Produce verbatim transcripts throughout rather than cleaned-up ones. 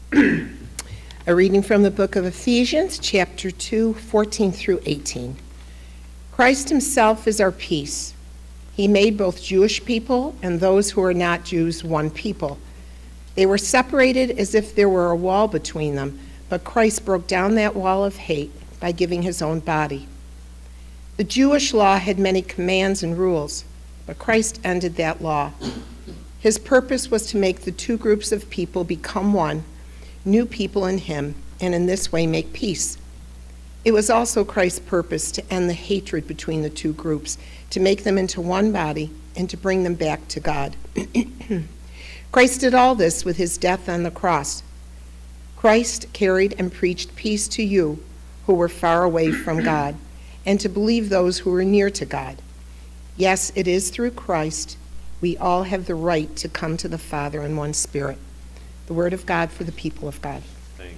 A reading from the book of Ephesians, chapter two, fourteen through eighteen. Christ himself is our peace. He made both Jewish people and those who are not Jews one people. They were separated as if there were a wall between them, but Christ broke down that wall of hate by giving his own body. The Jewish law had many commands and rules, but Christ ended that law. His purpose was to make the two groups of people become one, new people in him, and in this way make peace. It was also Christ's purpose to end the hatred between the two groups, to make them into one body, and to bring them back to God. Christ did all this with his death on the cross. Christ carried and preached peace to you who were far away from God, and to believe those who were near to God. Yes, it is through Christ we all have the right to come to the Father in one spirit. The word of God for the people of God. Thank you.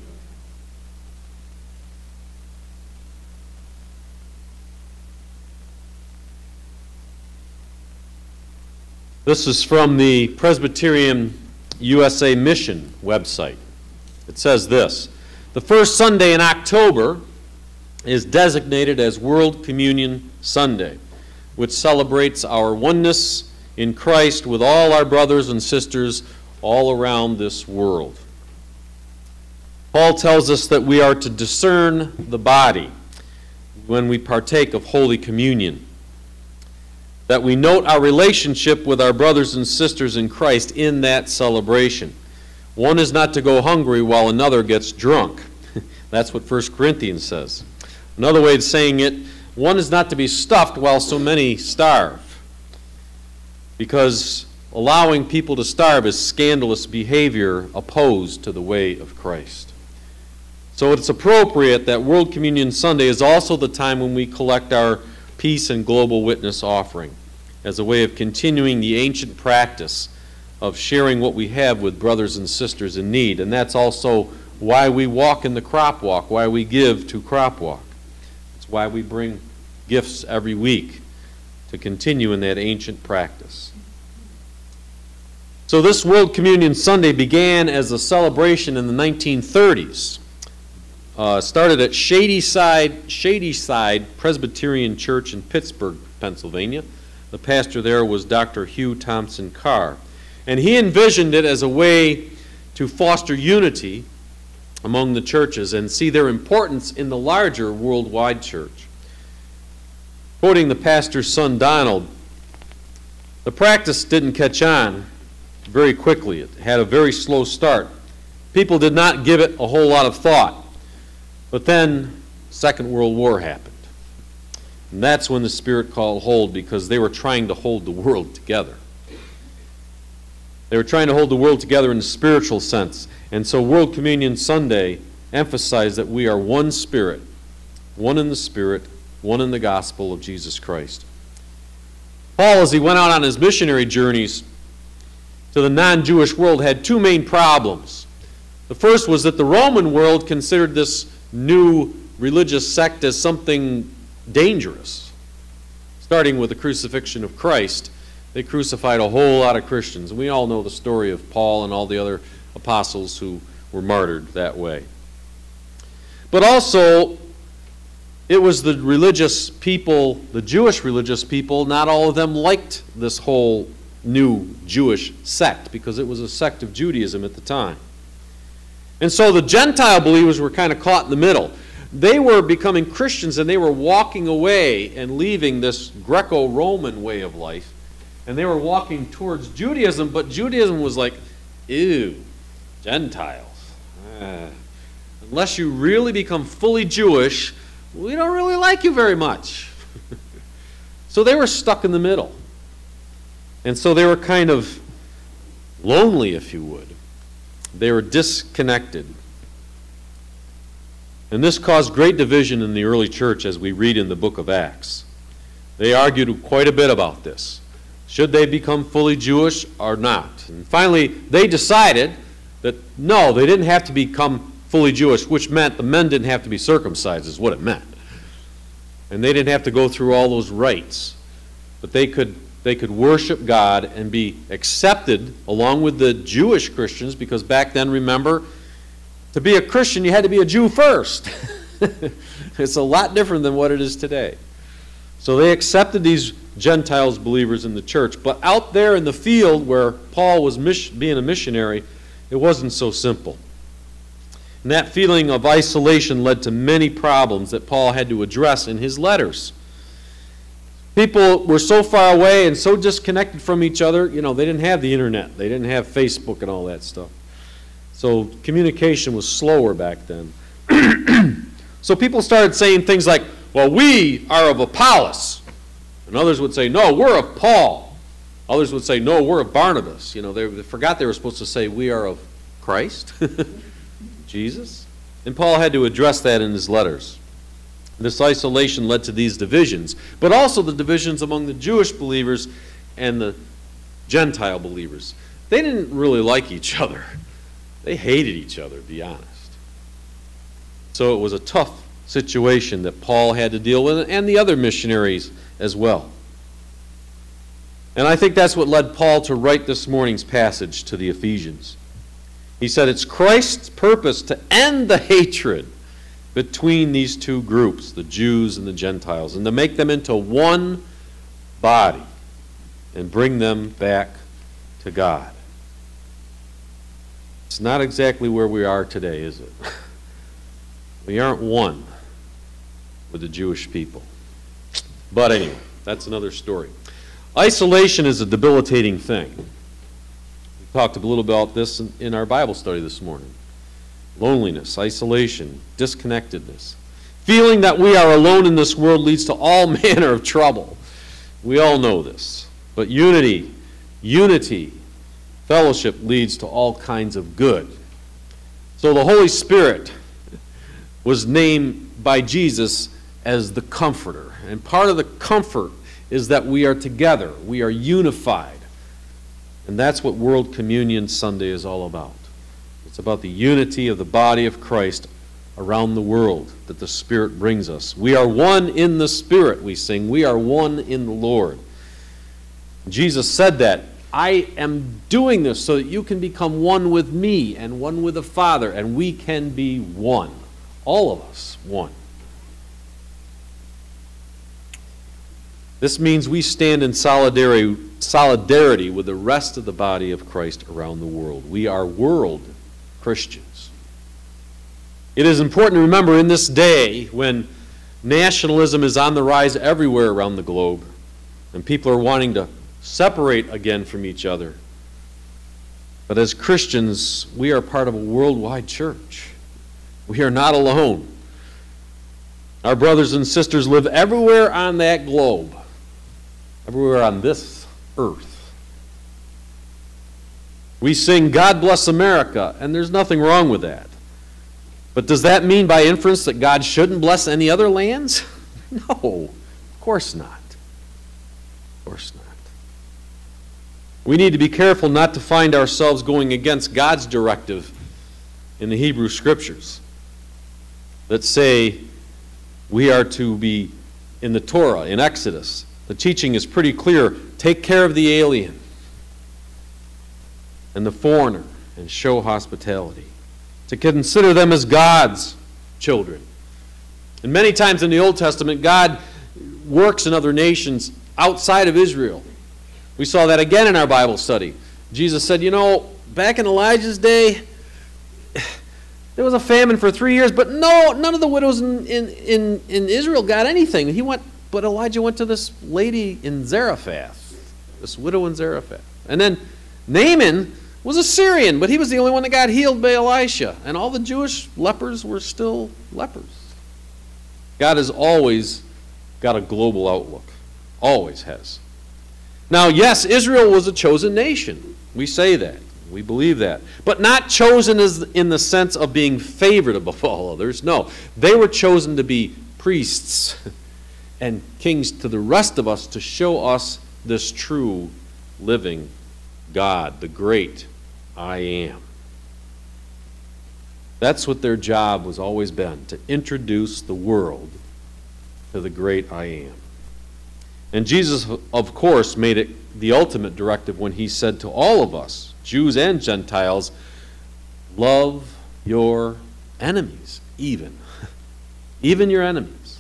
This is from the Presbyterian U S A Mission website. It says this: the first Sunday in October is designated as World Communion Sunday, which celebrates our oneness in Christ with all our brothers and sisters all around this world. Paul tells us that we are to discern the body when we partake of Holy Communion, that we note our relationship with our brothers and sisters in Christ in that celebration. One is not to go hungry while another gets drunk. That's what First Corinthians says. Another way of saying it, one is not to be stuffed while so many starve, because allowing people to starve is scandalous behavior opposed to the way of Christ. So it's appropriate that World Communion Sunday is also the time when we collect our peace and global witness offering as a way of continuing the ancient practice of sharing what we have with brothers and sisters in need. And that's also why we walk in the crop walk, why we give to crop walk. It's why we bring gifts every week to continue in that ancient practice. So this World Communion Sunday began as a celebration in the nineteen thirties. Uh, started at Shadyside, Shadyside Presbyterian Church in Pittsburgh, Pennsylvania. The pastor there was Doctor Hugh Thompson Carr. And he envisioned it as a way to foster unity among the churches and see their importance in the larger worldwide church. Quoting the pastor's son Donald, the practice didn't catch on very quickly. It had a very slow start. People did not give it a whole lot of thought. But then Second World War happened. And that's when the Spirit called hold, because they were trying to hold the world together. They were trying to hold the world together in a spiritual sense. And so World Communion Sunday emphasized that we are one Spirit, one in the Spirit, one in the gospel of Jesus Christ. Paul, as he went out on his missionary journeys to the non-Jewish world, had two main problems. The first was that the Roman world considered this new religious sect as something dangerous. Starting with the crucifixion of Christ, they crucified a whole lot of Christians. And we all know the story of Paul and all the other apostles who were martyred that way. But also, it was the religious people, the Jewish religious people, not all of them liked this whole new Jewish sect, because it was a sect of Judaism at the time. And so the Gentile believers were kind of caught in the middle. They were becoming Christians, and they were walking away and leaving this Greco-Roman way of life, and they were walking towards Judaism, but Judaism was like, ew, Gentiles. Uh, unless you really become fully Jewish, we don't really like you very much. So they were stuck in the middle. And so they were kind of lonely, if you would. They were disconnected. And this caused great division in the early church, as we read in the book of Acts. They argued quite a bit about this. Should they become fully Jewish or not? And finally, they decided that no, they didn't have to become fully Jewish, which meant the men didn't have to be circumcised, is what it meant. And they didn't have to go through all those rites. But they could They could worship God and be accepted along with the Jewish Christians, because back then, remember, To be a Christian, you had to be a Jew first. It's a lot different than what it is today. So they accepted these Gentiles believers in the church. But out there in the field where Paul was being a missionary, it wasn't so simple. And that feeling of isolation led to many problems that Paul had to address in his letters. People were so far away and so disconnected from each other, you know, they didn't have the internet. They didn't have Facebook and all that stuff. So communication was slower back then. So people started saying things like, well, we are of Apollos. And others would say, no, we're of Paul. Others would say, no, we're of Barnabas. You know, they, they forgot they were supposed to say, we are of Christ, Jesus. And Paul had to address that in his letters. This isolation led to these divisions, but also the divisions among the Jewish believers and the Gentile believers. They didn't really like each other. They hated each other, to be honest. So it was a tough situation that Paul had to deal with, and the other missionaries as well. And I think that's what led Paul to write this morning's passage to the Ephesians. He said it's Christ's purpose to end the hatred between these two groups, the Jews and the Gentiles, and to make them into one body and bring them back to God. It's not exactly where we are today, is it? We aren't one with the Jewish people. But anyway, that's another story. Isolation is a debilitating thing. We talked a little about this in, in our Bible study this morning. Loneliness, isolation, disconnectedness. Feeling that we are alone in this world leads to all manner of trouble. We all know this. But unity, unity, fellowship leads to all kinds of good. So the Holy Spirit was named by Jesus as the Comforter. And part of the comfort is that we are together. We are unified. And that's what World Communion Sunday is all about. It's about the unity of the body of Christ around the world that the Spirit brings us. We are one in the Spirit, we sing. We are one in the Lord. Jesus said that. I am doing this so that you can become one with me and one with the Father, and we can be one. All of us, one. This means we stand in solidarity, solidarity with the rest of the body of Christ around the world. We are world Christians. It is important to remember in this day when nationalism is on the rise everywhere around the globe and people are wanting to separate again from each other. But as Christians, we are part of a worldwide church. We are not alone. Our brothers and sisters live everywhere on that globe, everywhere on this earth. We sing, God bless America, and there's nothing wrong with that. But does that mean by inference that God shouldn't bless any other lands? No, of course not. Of course not. We need to be careful not to find ourselves going against God's directive in the Hebrew Scriptures that say we are to be in the Torah, in Exodus. The teaching is pretty clear. Take care of the alien and the foreigner and show hospitality. To consider them as God's children. And many times in the Old Testament, God works in other nations outside of Israel. We saw that again in our Bible study. Jesus said, you know, back in Elijah's day, there was a famine for three years, but no, none of the widows in, in, in, in Israel got anything. He went, but Elijah went to this lady in Zarephath, this widow in Zarephath. And then Naaman was a Syrian, but he was the only one that got healed by Elisha. And all the Jewish lepers were still lepers. God has always got a global outlook. Always has. Now, yes, Israel was a chosen nation. We say that. We believe that. But not chosen as in the sense of being favored above all others. No. They were chosen to be priests and kings to the rest of us to show us this true living God, the great I am. That's what their job was always been, to introduce the world to the great I am. And Jesus, of course, made it the ultimate directive when he said to all of us, Jews and Gentiles, love your Enemies, even. Even your enemies.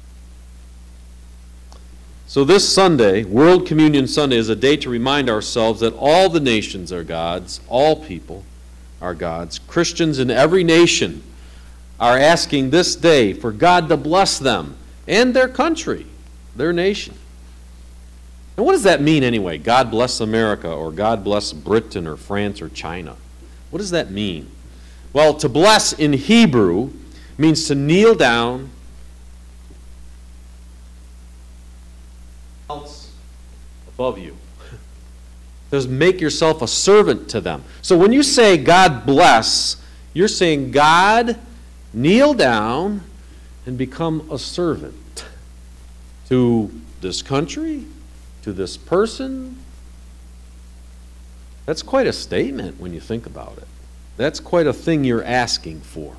So this Sunday, World Communion Sunday, is a day to remind ourselves that all the nations are God's, all people are God's. Christians in every nation are asking this day for God to bless them and their country, their nation. And what does that mean anyway? God bless America, or God bless Britain or France or China. What does that mean? Well, to bless in Hebrew means to kneel down else above you. Just make yourself a servant to them. So when you say God bless, you're saying God, kneel down and become a servant to this country, to this person. That's quite a statement when you think about it. That's quite a thing you're asking for.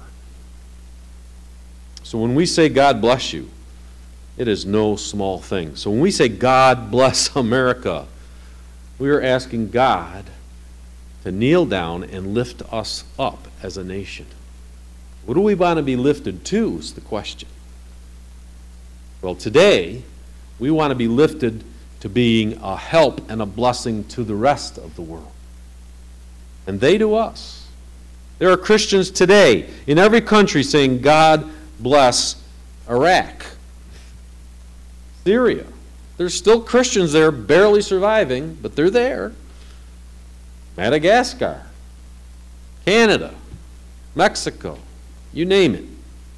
So when we say God bless you, it is no small thing. So when we say God bless America, we are asking God to kneel down and lift us up as a nation. What do we want to be lifted to is the question. Well, today, we want to be lifted to being a help and a blessing to the rest of the world. And they to us. There are Christians today in every country saying, God bless Iraq, Syria. There's still Christians there barely surviving, but they're there. Madagascar, Canada, Mexico, you name it.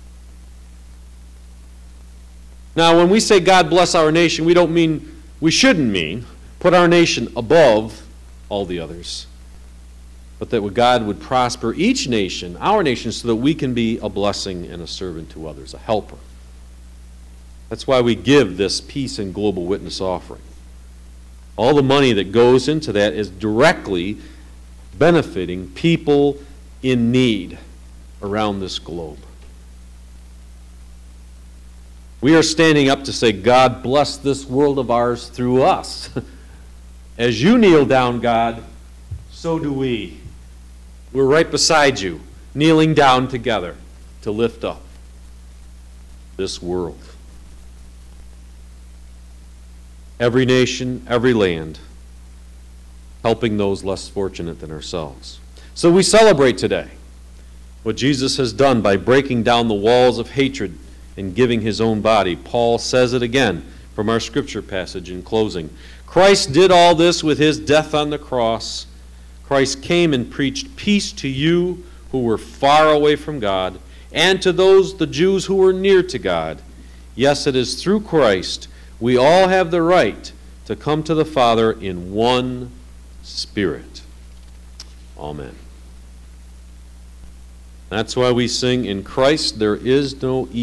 Now, when we say God bless our nation, we don't mean, we shouldn't mean, put our nation above all the others, but that God would prosper each nation, our nation, so that we can be a blessing and a servant to others, a helper. That's why we give this peace and global witness offering. All the money that goes into that is directly benefiting people in need around this globe. We are standing up to say, God bless this world of ours through us. As you kneel down, God, so do we. We're right beside you, kneeling down together to lift up this world. Every nation, every land, helping those less fortunate than ourselves. So we celebrate today what Jesus has done by breaking down the walls of hatred and giving his own body. Paul says it again from our scripture passage in closing. Christ did all this with his death on the cross. Christ came and preached peace to you who were far away from God, and to those, the Jews, who were near to God. Yes, it is through Christ we all have the right to come to the Father in one Spirit. Amen. That's why we sing, in Christ there is no evil.